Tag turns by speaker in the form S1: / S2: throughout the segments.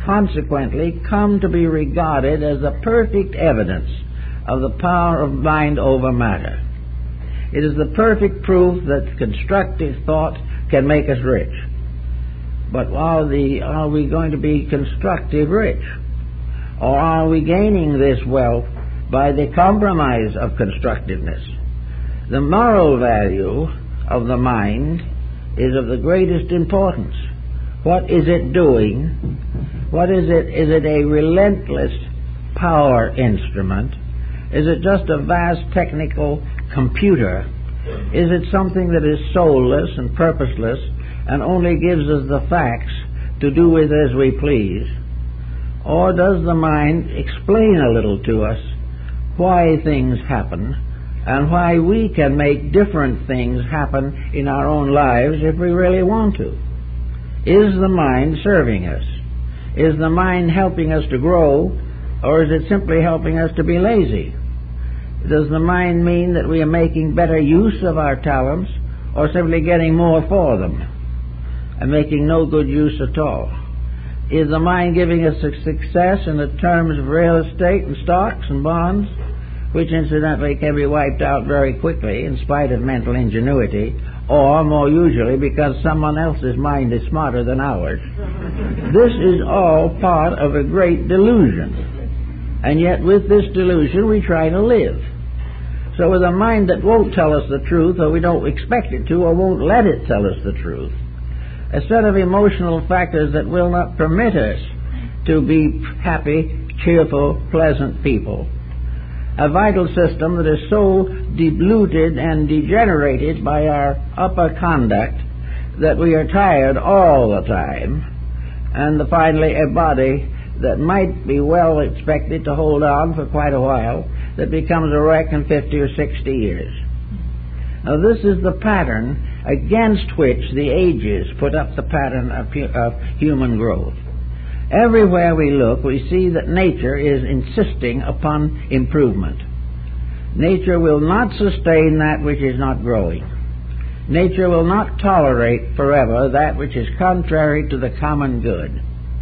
S1: consequently come to be regarded as the perfect evidence of the power of mind over matter. It is the perfect proof that constructive thought can make us rich. But are we going to be constructive rich? Or are we gaining this wealth by the compromise of constructiveness? The moral value of the mind is of the greatest importance. What is it doing? What is it? Is it a relentless power instrument? Is it just a vast technical computer? Is it something that is soulless and purposeless and only gives us the facts to do with as we please? Or does the mind explain a little to us why things happen and why we can make different things happen in our own lives if we really want to? Is the mind serving us? Is the mind helping us to grow, or is it simply helping us to be lazy? Does the mind mean that we are making better use of our talents, or simply getting more for them and making no good use at all? Is the mind giving us success in the terms of real estate and stocks and bonds, which incidentally can be wiped out very quickly in spite of mental ingenuity, or more usually because someone else's mind is smarter than ours? This is all part of a great delusion. And yet with this delusion we try to live. So with a mind that won't tell us the truth, or we don't expect it to, or won't let it tell us the truth, a set of emotional factors that will not permit us to be happy, cheerful, pleasant people, a vital system that is so diluted and degenerated by our upper conduct that we are tired all the time, and finally a body that might be well expected to hold on for quite a while, that becomes a wreck in 50 or 60 years. Now this is the pattern against which the ages put up the pattern of human growth. Everywhere we look, we see that nature is insisting upon improvement. Nature will not sustain that which is not growing. Nature will not tolerate forever that which is contrary to the common good.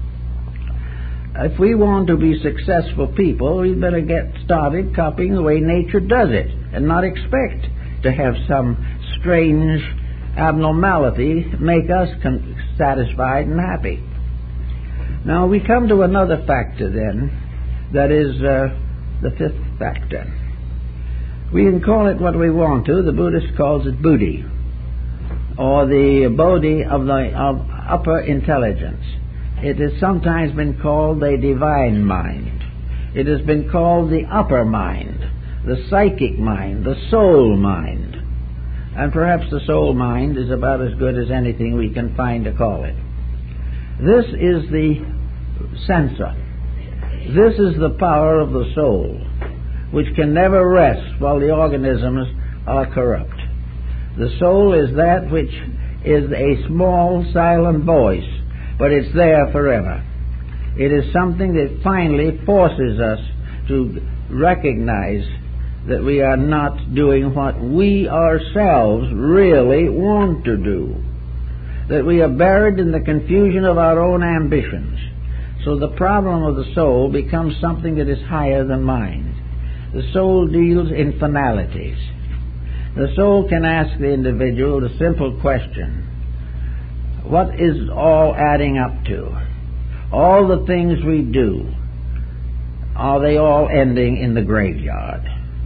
S1: If we want to be successful people, we better get started copying the way nature does it, and not expect to have some strange abnormality make us satisfied and happy. Now we come to another factor then, that is the fifth factor. We can call it what we want to. The Buddhist calls it Buddhi, or the Bodhi of upper intelligence. It has sometimes been called the divine mind. It has been called the upper mind, the psychic mind, the soul mind. And perhaps the soul mind is about as good as anything we can find to call it. This is the censor. This is the power of the soul, which can never rest while the organisms are corrupt. The soul is that which is a small, silent voice, but it's there forever. It is something that finally forces us to recognize that we are not doing what we ourselves really want to do, that we are buried in the confusion of our own ambitions. So the problem of the soul becomes something that is higher than mind. The soul deals in finalities. The soul can ask the individual the simple question: what is all adding up to? All the things we do, are they all ending in the graveyard?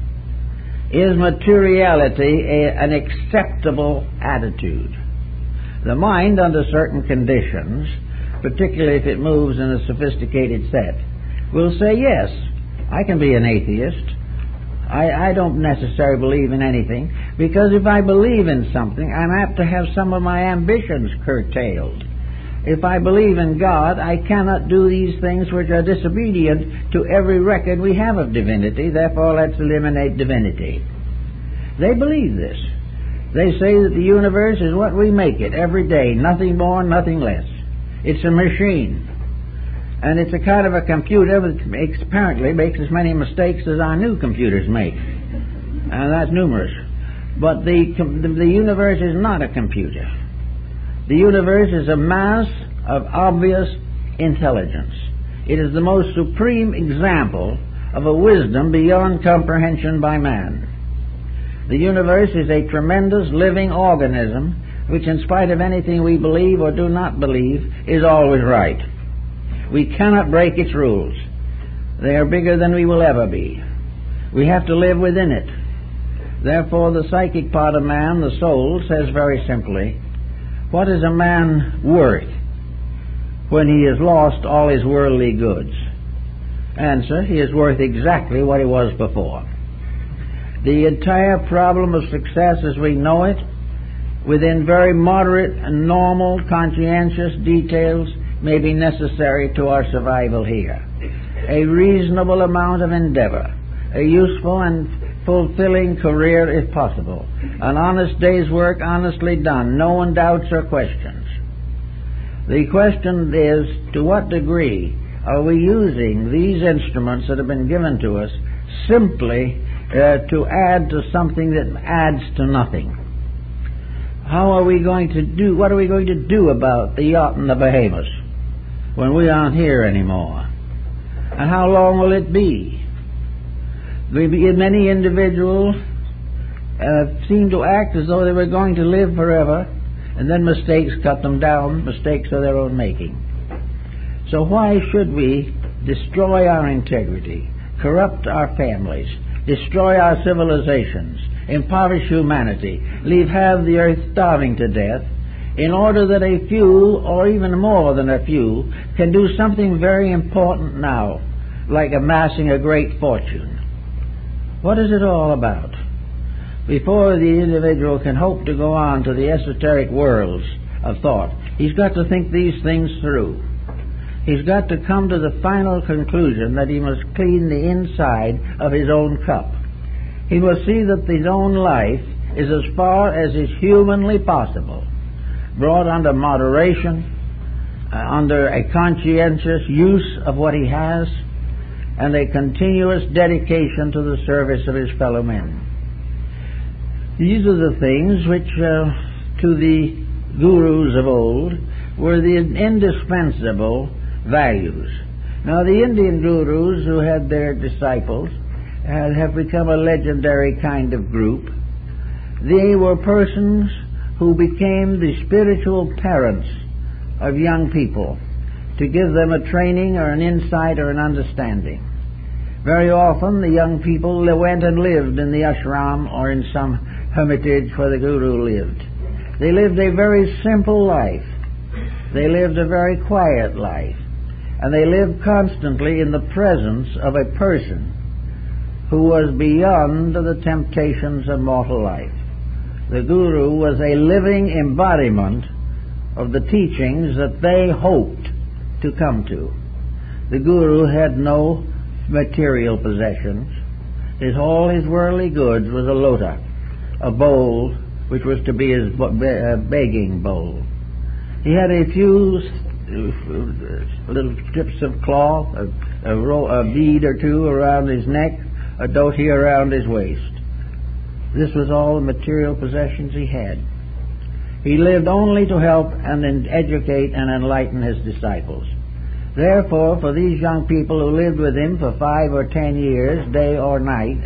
S1: Is materiality an acceptable attitude? The mind, under certain conditions, particularly if it moves in a sophisticated set, will say, yes, I can be an atheist. I don't necessarily believe in anything, because if I believe in something, I'm apt to have some of my ambitions curtailed. If I believe in God, I cannot do these things which are disobedient to every record we have of divinity, therefore let's eliminate divinity. They believe this. They say that the universe is what we make it every day, nothing more, nothing less. It's a machine. And it's a kind of a computer that apparently makes as many mistakes as our new computers make. And that's numerous. But the universe is not a computer. The universe is a mass of obvious intelligence. It is the most supreme example of a wisdom beyond comprehension by man. The universe is a tremendous living organism which, in spite of anything we believe or do not believe, is always right. We cannot break its rules. They are bigger than we will ever be. We have to live within it. Therefore, the psychic part of man, the soul, says very simply, what is a man worth when he has lost all his worldly goods? Answer, he is worth exactly what he was before. The entire problem of success as we know it, within very moderate and normal conscientious details, may be necessary to our survival here. A reasonable amount of endeavor, a useful and fulfilling career if possible, an honest day's work honestly done, no one doubts or questions. The question is, to what degree are we using these instruments that have been given to us simply to add to something that adds to nothing? How are we going to do, what are we going to do about the yacht and the Bahamas when we aren't here anymore? And how long will it be? Many individuals seem to act as though they were going to live forever, and then mistakes cut them down, mistakes of their own making. So why should we destroy our integrity, corrupt our families, destroy our civilizations, impoverish humanity, leave half the earth starving to death, in order that a few, or even more than a few, can do something very important now, like amassing a great fortune? What is it all about? Before the individual can hope to go on to the esoteric worlds of thought, he's got to think these things through. He's got to come to the final conclusion that he must clean the inside of his own cup. He must see that his own life is, as far as is humanly possible, brought under moderation, under a conscientious use of what he has, and a continuous dedication to the service of his fellow men. These are the things which, to the gurus of old, were the indispensable values. Now, the Indian gurus who had their disciples have become a legendary kind of group. They were persons who became the spiritual parents of young people to give them a training or an insight or an understanding. Very often the young people went and lived in the ashram or in some hermitage where the guru lived. They lived a very simple life. They lived a very quiet life. And they lived constantly in the presence of a person who was beyond the temptations of mortal life. The guru was a living embodiment of the teachings that they hoped to come to. The guru had no material possessions. All his worldly goods was a lota, a bowl which was to be his begging bowl. He had a few little strips of cloth, a bead or two around his neck, a dhoti around his waist. This was all the material possessions he had. He lived only to help and educate and enlighten his disciples. Therefore, for these young people who lived with him for 5 or 10 years, day or night,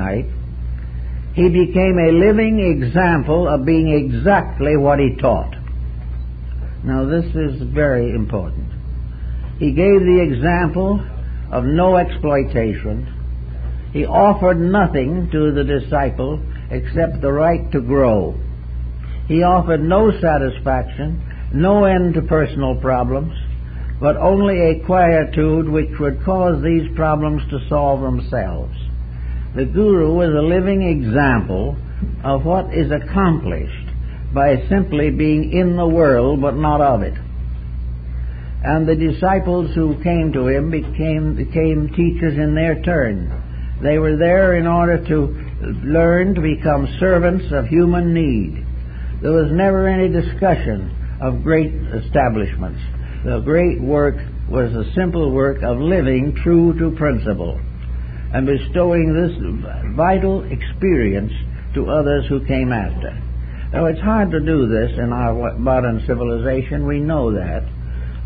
S1: he became a living example of being exactly what he taught. Now, this is very important. He gave the example of no exploitation. He offered nothing to the disciple except the right to grow. He offered no satisfaction, no end to personal problems, but only a quietude which would cause these problems to solve themselves. The guru was a living example of what is accomplished by simply being in the world but not of it. And the disciples who came to him became teachers in their turn. They were there in order to learn to become servants of human need. There was never any discussion of great establishments. The great work was the simple work of living true to principle and bestowing this vital experience to others who came after. Now, it's hard to do this in our modern civilization. We know that.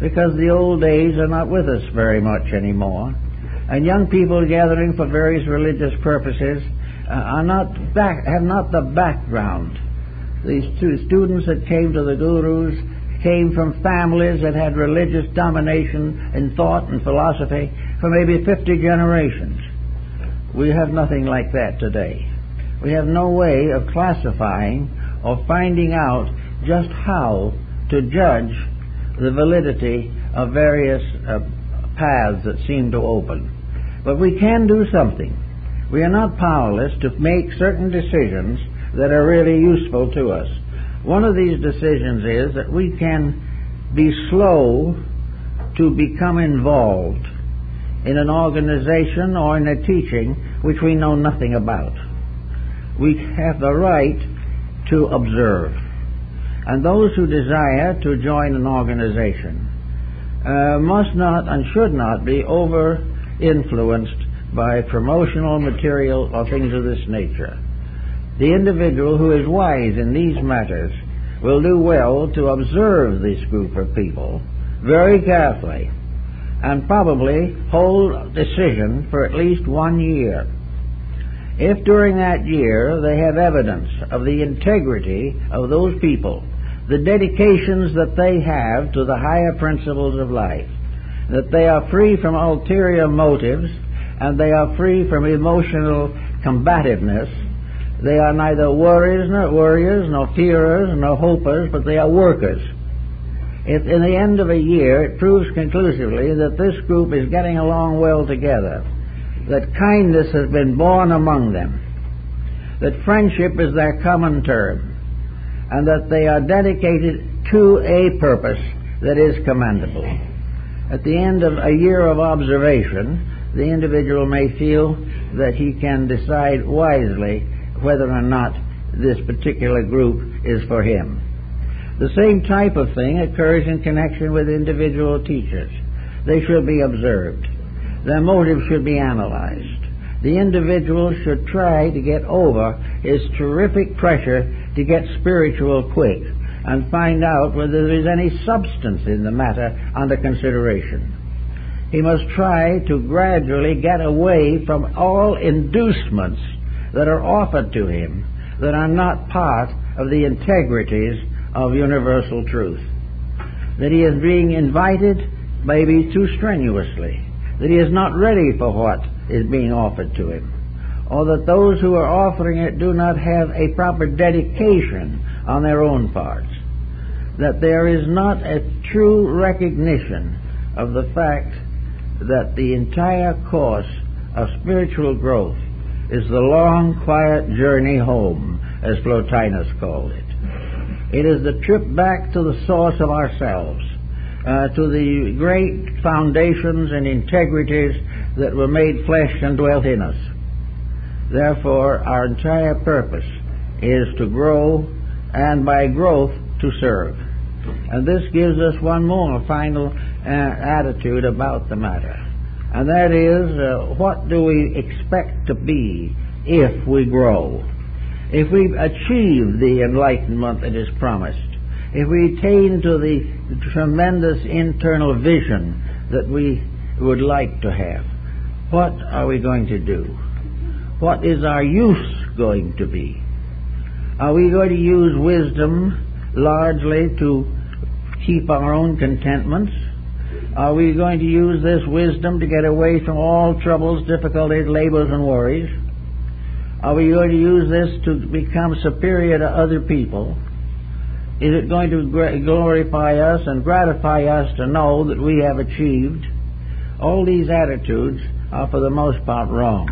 S1: because the old days are not with us very much anymore, and young people gathering for various religious purposes have not the background. These two students that came to the gurus came from families that had religious domination in thought and philosophy for maybe 50 generations. We have nothing like that today. We have no way of classifying or finding out just how to judge the validity of various paths that seem to open. But we can do something. We are not powerless to make certain decisions that are really useful to us. One of these decisions is that we can be slow to become involved in an organization or in a teaching which we know nothing about. We have the right to observe. And those who desire to join an organization must not and should not be over-influenced by promotional material or things of this nature. The individual who is wise in these matters will do well to observe this group of people very carefully and probably hold decision for at least 1 year. If during that year they have evidence of the integrity of those people, the dedications that they have to the higher principles of life, that they are free from ulterior motives and they are free from emotional combativeness, they are neither worriers nor fearers nor hopers, but they are workers. If in the end of a year it proves conclusively that this group is getting along well together, that kindness has been born among them, that friendship is their common term, and that they are dedicated to a purpose that is commendable. At the end of a year of observation, the individual may feel that he can decide wisely whether or not this particular group is for him. The same type of thing occurs in connection with individual teachers. They should be observed. Their motives should be analyzed. The individual should try to get over his terrific pressure to get spiritual quick and find out whether there is any substance in the matter under consideration. He must try to gradually get away from all inducements that are offered to him that are not part of the integrities of universal truth. That he is being invited maybe too strenuously, that he is not ready for what is being offered to him, or that those who are offering it do not have a proper dedication on their own parts, that there is not a true recognition of the fact that the entire course of spiritual growth is the long, quiet journey home, as Plotinus called it. It is the trip back to the source of ourselves, to the great foundations and integrities that were made flesh and dwelt in us. Therefore, our entire purpose is to grow, and by growth, to serve. And this gives us one more final attitude about the matter. And that is, what do we expect to be if we grow? If we achieve the enlightenment that is promised, if we attain to the tremendous internal vision that we would like to have, what are we going to do? What is our use going to be? Are we going to use wisdom largely to keep our own contentments? Are we going to use this wisdom to get away from all troubles, difficulties, labors, and worries? Are we going to use this to become superior to other people? Is it going to glorify us and gratify us to know that we have achieved? All these attitudes are for the most part wrong.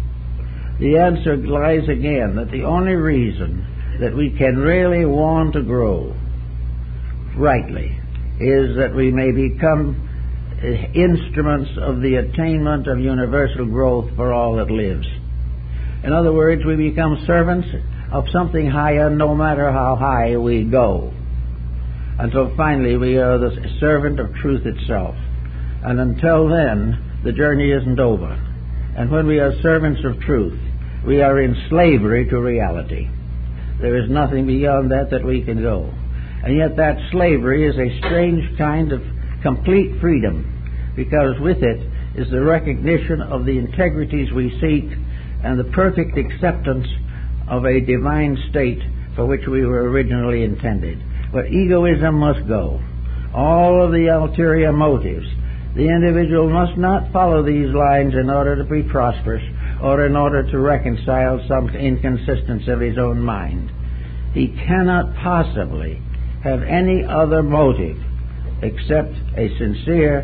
S1: The answer lies again that the only reason that we can really want to grow rightly is that we may become instruments of the attainment of universal growth for all that lives. In other words, we become servants of something higher no matter how high we go, until finally we are the servant of truth itself. And until then, the journey isn't over. And when we are servants of truth, we are in slavery to reality. There is nothing beyond that we can go. And yet that slavery is a strange kind of complete freedom, because with it is the recognition of the integrities we seek and the perfect acceptance of a divine state for which we were originally intended. But egoism must go. All of the ulterior motives. The individual must not follow these lines in order to be prosperous or in order to reconcile some inconsistency of his own mind. He cannot possibly have any other motive except a sincere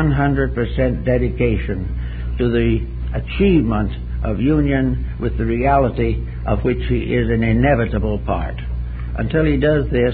S1: 100% dedication to the achievement of union with the reality of which he is an inevitable part. Until he does this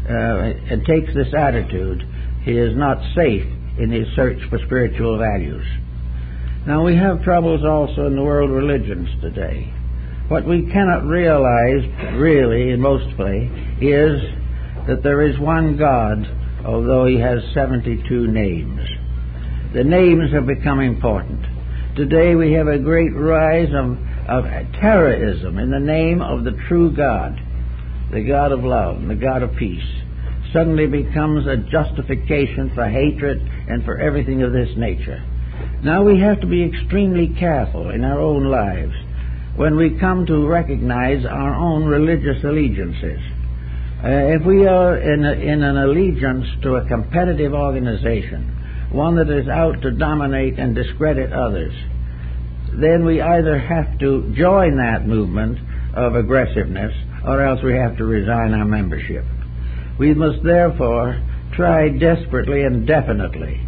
S1: and takes this attitude, he is not safe in his search for spiritual values. Now, we have troubles also in the world religions today. What we cannot realize really in most places is that there is one God, although he has 72 names. The names have become important. Today we have a great rise of terrorism in the name of the true God, the God of love and the God of peace. Suddenly becomes a justification for hatred and for everything of this nature. Now we have to be extremely careful in our own lives when we come to recognize our own religious allegiances. If we are in an allegiance to a competitive organization, one that is out to dominate and discredit others, then we either have to join that movement of aggressiveness or else we have to resign our membership. We must therefore try desperately and definitely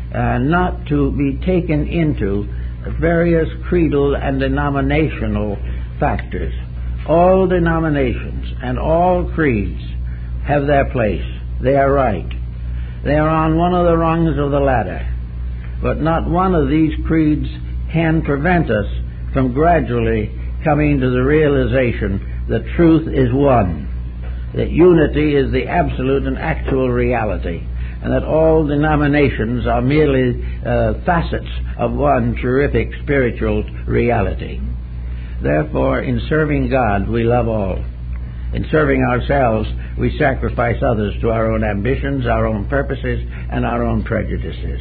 S1: not to be taken into various creedal and denominational factors. All denominations and all creeds have their place. They are right. They are on one of the rungs of the ladder. But not one of these creeds can prevent us from gradually coming to the realization that truth is one, that unity is the absolute and actual reality, and that all denominations are merely facets of one terrific spiritual reality. Therefore, in serving God, we love all. In serving ourselves, we sacrifice others to our own ambitions, our own purposes, and our own prejudices.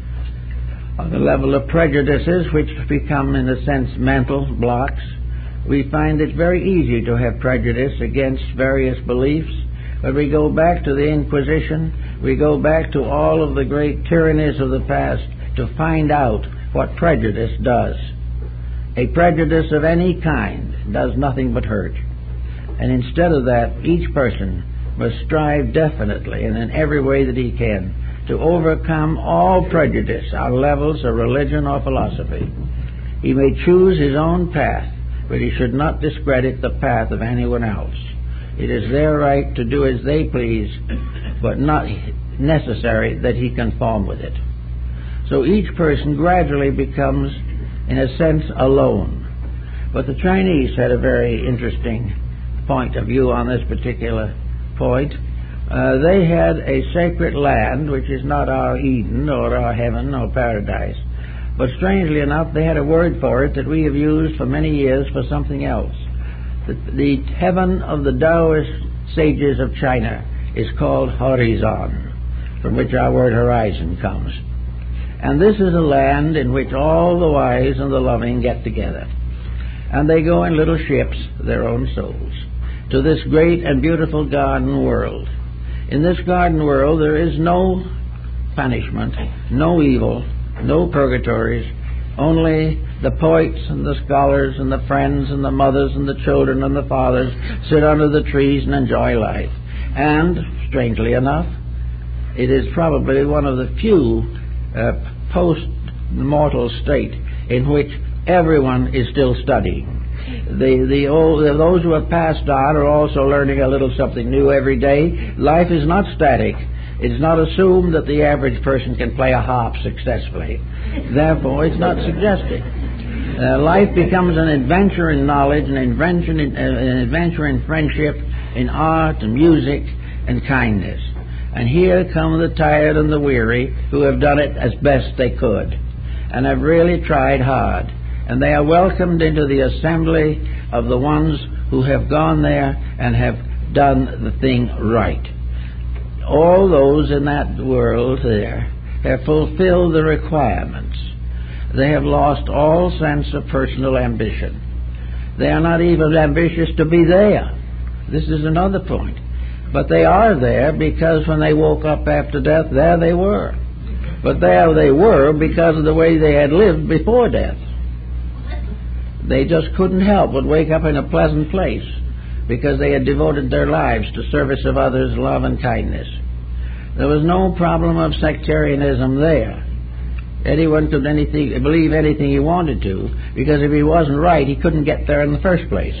S1: On the level of prejudices, which become, in a sense, mental blocks, we find it very easy to have prejudice against various beliefs. But we go back to the Inquisition, we go back to all of the great tyrannies of the past to find out what prejudice does. A prejudice of any kind does nothing but hurt. And instead of that, each person must strive definitely and in every way that he can to overcome all prejudice on levels of religion or philosophy. He may choose his own path, but he should not discredit the path of anyone else. It is their right to do as they please, but not necessary that he conform with it. So each person gradually becomes, in a sense, alone. But the Chinese had a very interesting point of view on this particular point. They had a sacred land, which is not our Eden or our heaven or paradise. But strangely enough, they had a word for it that we have used for many years for something else. The heaven of the Taoist sages of China is called Horizon, from which our word horizon comes. And this is a land in which all the wise and the loving get together. And they go in little ships, their own souls, to this great and beautiful garden world. In this garden world there is no punishment, no evil, no purgatories, only the poets and the scholars and the friends and the mothers and the children and the fathers sit under the trees and enjoy life. And, strangely enough, it is probably one of the few post-mortal state in which everyone is still studying. Those who have passed on are also learning a little something new every day. Life is not static. It is not assumed that the average person can play a harp successfully. Therefore, it's not suggested. Life becomes an adventure in knowledge, an adventure in friendship, in art and music and kindness. And here come the tired and the weary who have done it as best they could and have really tried hard. And they are welcomed into the assembly of the ones who have gone there and have done the thing right. all those in that world there have fulfilled the requirements. They have lost all sense of personal ambition. They are not even ambitious to be there. This is another point. But they are there because when they woke up after death, there they were. But there they were because of the way they had lived before death. They just couldn't help but wake up in a pleasant place because they had devoted their lives to service of others, love and kindness. There was no problem of sectarianism there. Anyone could believe anything he wanted to, because if he wasn't right, he couldn't get there in the first place.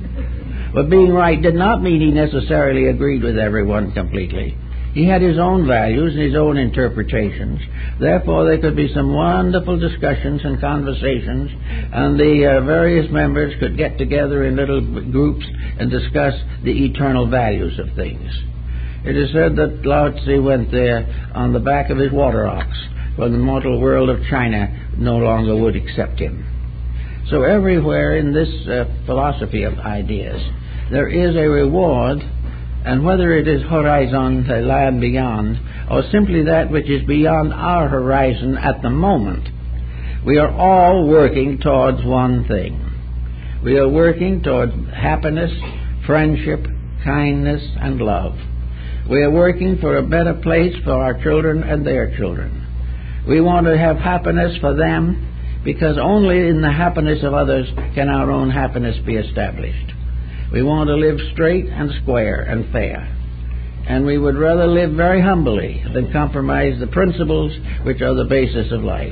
S1: But being right did not mean he necessarily agreed with everyone completely. He had his own values and his own interpretations. Therefore, there could be some wonderful discussions and conversations, and the various members could get together in little groups and discuss the eternal values of things. It is said that Lao Tzu went there on the back of his water ox, when the mortal world of China no longer would accept him. So everywhere in this philosophy of ideas, there is a reward, and whether it is horizon, the land beyond, or simply that which is beyond our horizon at the moment, we are all working towards one thing. We are working towards happiness, friendship, kindness, and love. We are working for a better place for our children and their children. We want to have happiness for them because only in the happiness of others can our own happiness be established. We want to live straight and square and fair. And we would rather live very humbly than compromise the principles which are the basis of life.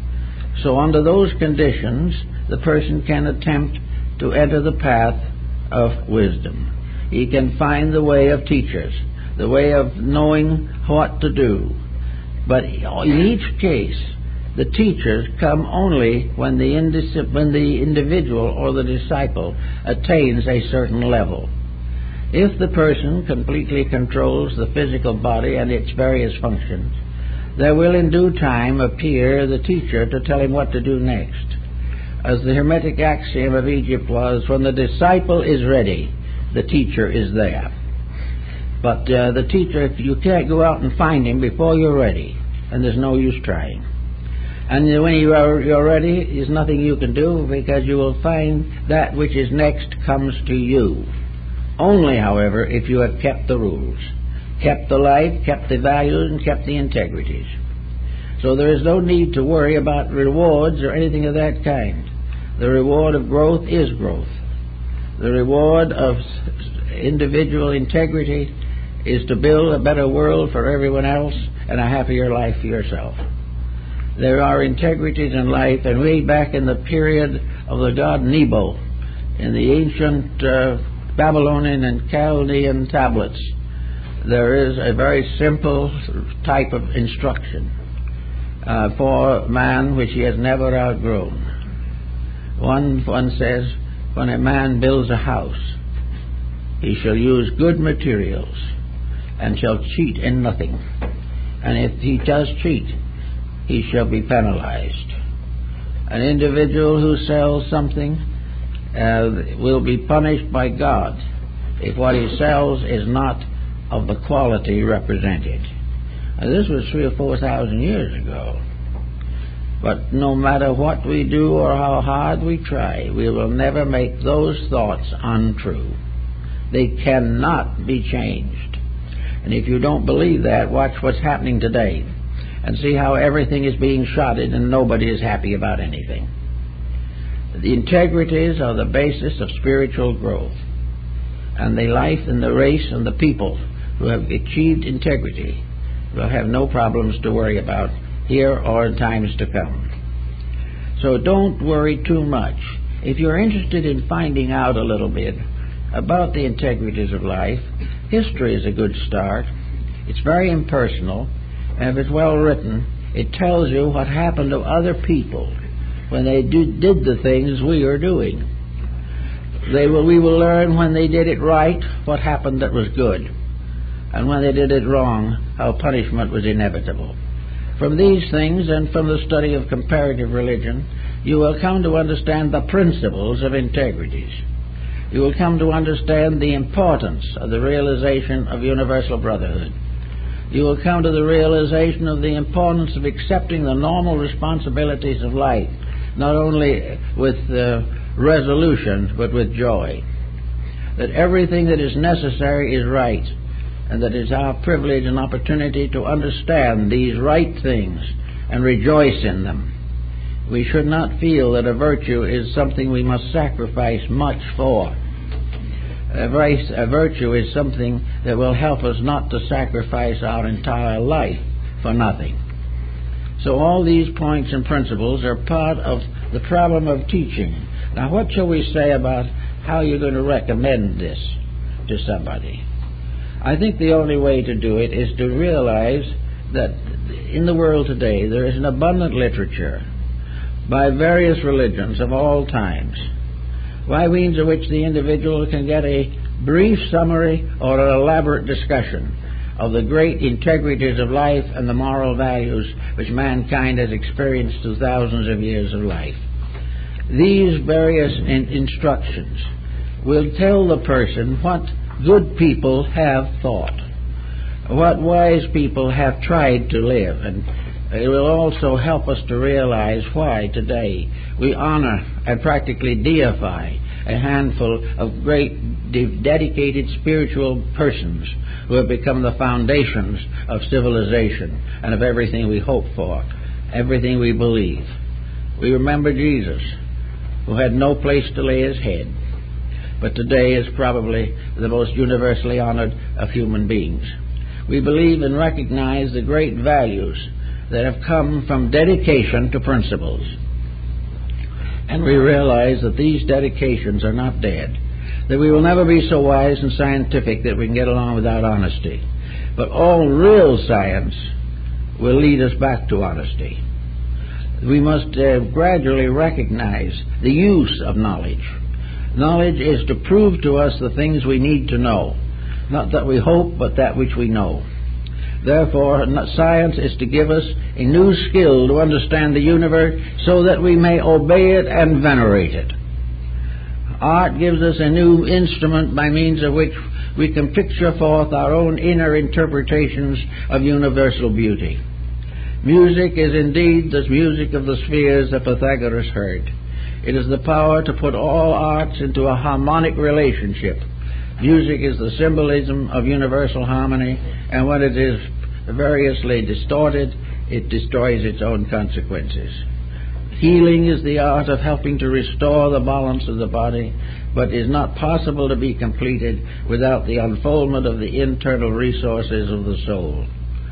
S1: So under those conditions, the person can attempt to enter the path of wisdom. He can find the way of teachers, the way of knowing what to do. But in each case, the teachers come only when the individual or the disciple attains a certain level. If the person completely controls the physical body and its various functions, there will in due time appear the teacher to tell him what to do next. As the Hermetic axiom of Egypt was, when the disciple is ready, the teacher is there. But the teacher, you can't go out and find him before you're ready, and there's no use trying. And when you're ready, there's nothing you can do, because you will find that which is next comes to you. Only, however, if you have kept the rules, kept the life, kept the values, and kept the integrities. So there is no need to worry about rewards or anything of that kind. The reward of growth is growth. The reward of individual integrity is to build a better world for everyone else and a happier life for yourself. There are integrities in life, and way back in the period of the god Nebo, in the ancient Babylonian and Chaldean tablets, there is a very simple type of instruction for man which he has never outgrown. One says, when a man builds a house, he shall use good materials and shall cheat in nothing. And if he does cheat, he shall be penalized. An individual who sells something will be punished by God if what he sells is not of the quality represented. Now, this was 3,000 or 4,000 years ago. But no matter what we do or how hard we try, we will never make those thoughts untrue. They cannot be changed. And if you don't believe that, watch what's happening today and see how everything is being shotted and nobody is happy about anything. The integrities are the basis of spiritual growth. And the life and the race and the people who have achieved integrity will have no problems to worry about here or in times to come. So don't worry too much. If you're interested in finding out a little bit about the integrities of life, history is a good start. It's very impersonal, and if it's well written, it tells you what happened to other people when they did the things we are doing. We will learn when they did it right what happened that was good, and when they did it wrong how punishment was inevitable. From these things and from the study of comparative religion, you will come to understand the principles of integrities. You will come to understand the importance of the realization of universal brotherhood. You will come to the realization of the importance of accepting the normal responsibilities of life, not only with resolution, but with joy. That everything that is necessary is right, and that it is our privilege and opportunity to understand these right things and rejoice in them. We should not feel that a virtue is something we must sacrifice much for. A virtue is something that will help us not to sacrifice our entire life for nothing. So all these points and principles are part of the problem of teaching. Now, what shall we say about how you're going to recommend this to somebody? I think the only way to do it is to realize that in the world today there is an abundant literature by various religions of all times, by means of which the individual can get a brief summary or an elaborate discussion of the great integrities of life and the moral values which mankind has experienced through thousands of years of life. These various instructions will tell the person what good people have thought, what wise people have tried to live, and it will also help us to realize why today we honor and practically deify a handful of great dedicated spiritual persons who have become the foundations of civilization and of everything we hope for, everything we believe. We remember Jesus, who had no place to lay his head, but today is probably the most universally honored of human beings. We believe and recognize the great values that have come from dedication to principles. And we realize that these dedications are not dead, that we will never be so wise and scientific that we can get along without honesty. But all real science will lead us back to honesty. We must gradually recognize the use of knowledge. Knowledge is to prove to us the things we need to know, not that we hope, but that which we know. Therefore, science is to give us a new skill to understand the universe so that we may obey it and venerate it. Art gives us a new instrument by means of which we can picture forth our own inner interpretations of universal beauty. Music is indeed the music of the spheres that Pythagoras heard. It is the power to put all arts into a harmonic relationship. Music is the symbolism of universal harmony, and when it is variously distorted, it destroys its own consequences. Healing is the art of helping to restore the balance of the body, but is not possible to be completed without the unfoldment of the internal resources of the soul.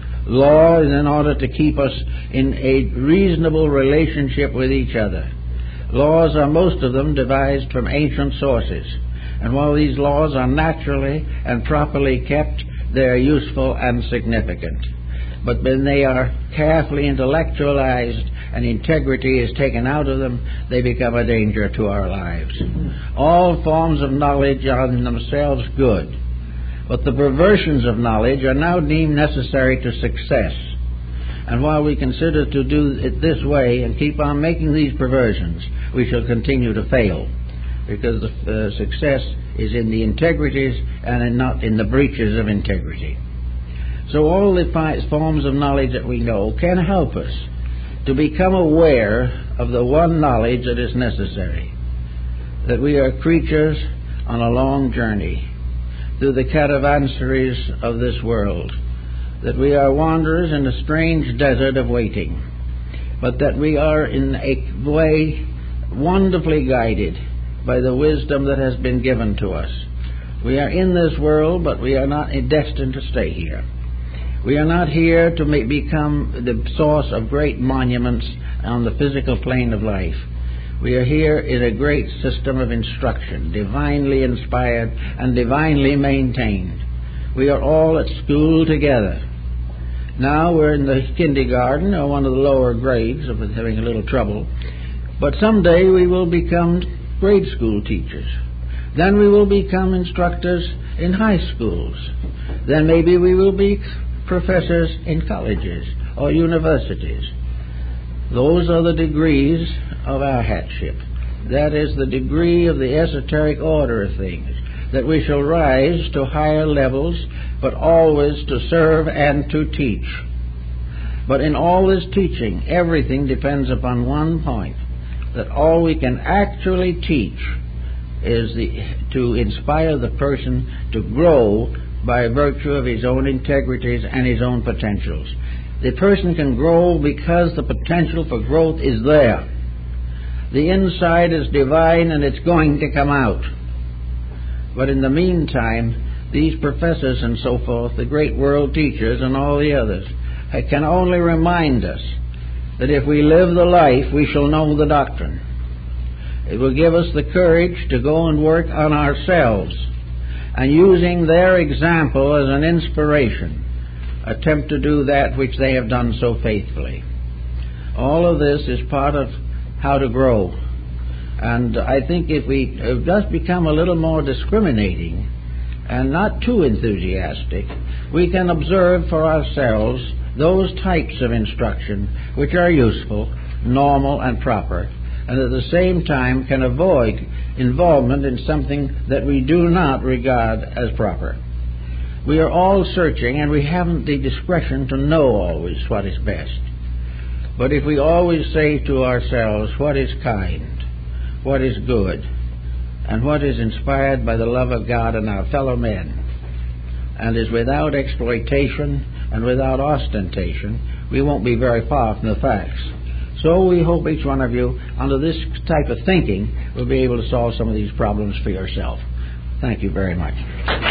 S1: Law is in order to keep us in a reasonable relationship with each other. Laws are most of them devised from ancient sources, and while these laws are naturally and properly kept, they are useful and significant. But when they are carefully intellectualized and integrity is taken out of them, they become a danger to our lives. All forms of knowledge are in themselves good, but the perversions of knowledge are now deemed necessary to success. And while we consider to do it this way and keep on making these perversions, we shall continue to fail, because the success is in the integrities and not in the breaches of integrity. So all the forms of knowledge that we know can help us to become aware of the one knowledge that is necessary, that we are creatures on a long journey through the caravansaries of this world, that we are wanderers in a strange desert of waiting, but that we are in a way wonderfully guided by the wisdom that has been given to us. We are in this world, but we are not destined to stay here. We are not here to become the source of great monuments on the physical plane of life. We are here in a great system of instruction, divinely inspired and divinely maintained. We are all at school together. Now we're in the kindergarten, or one of the lower grades, of having a little trouble. But someday we will become grade school teachers. Then we will become instructors in high schools. Then maybe we will be professors in colleges or universities. Those are the degrees of our hatship. That is the degree of the esoteric order of things. that we shall rise to higher levels, but always to serve and to teach. But in all this teaching, everything depends upon one point, that all we can actually teach is to inspire the person to grow by virtue of his own integrities and his own potentials. The person can grow because the potential for growth is there. The inside is divine and it's going to come out. But in the meantime, these professors and so forth, the great world teachers and all the others, can only remind us that if we live the life, we shall know the doctrine. It will give us the courage to go and work on ourselves, and using their example as an inspiration, attempt to do that which they have done so faithfully. All of this is part of how to grow. And I think if we just become a little more discriminating and not too enthusiastic, we can observe for ourselves those types of instruction which are useful, normal, and proper, and at the same time can avoid involvement in something that we do not regard as proper. We are all searching, and we haven't the discretion to know always what is best. But if we always say to ourselves what is kind, what is good, and what is inspired by the love of God and our fellow men, and is without exploitation and without ostentation, we won't be very far from the facts. So we hope each one of you, under this type of thinking, will be able to solve some of these problems for yourself. Thank you very much.